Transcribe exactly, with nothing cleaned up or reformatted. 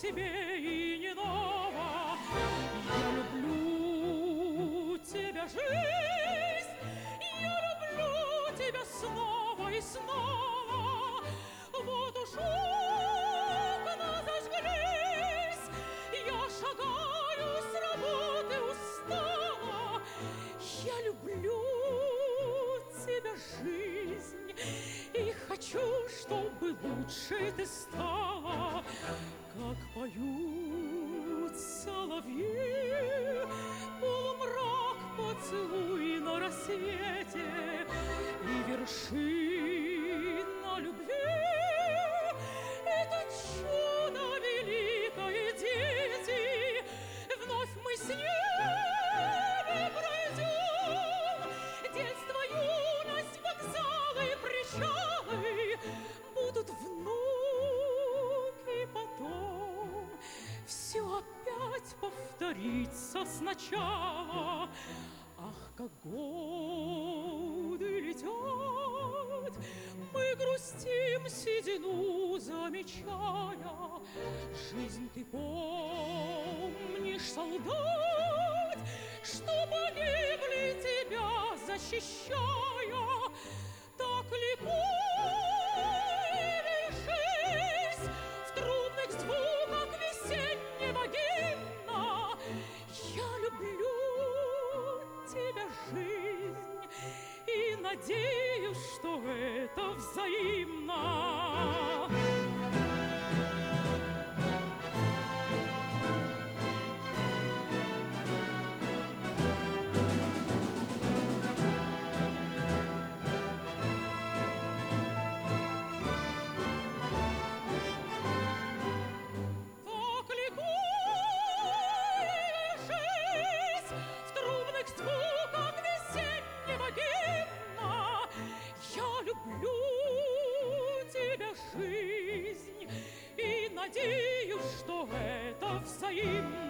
себе и не нова. Я люблю тебя, жизнь, я люблю тебя снова и снова. Вот уж окна зажглись, я шагаю с работы устала. Я люблю тебя, жизнь, и хочу, чтобы лучше ты стала. Как поют соловьи, полумрак поцелуй на рассвете и вершина любви. Это чудо великое, дети, вновь мы с ними пройдем. Детство, юность, вокзалы, причалы, будут внуки потом. Все опять повторится сначала. Ах, как годы летят, мы грустим седину, замечая. Жизнь, ты помнишь, солдат, что погибли тебя защищая? Так ликуй и лишись в трубных звуках весеннего гимна. Я люблю тебя, жизнь, и надеюсь, что это взаимно. Надеюсь, что это взаимно.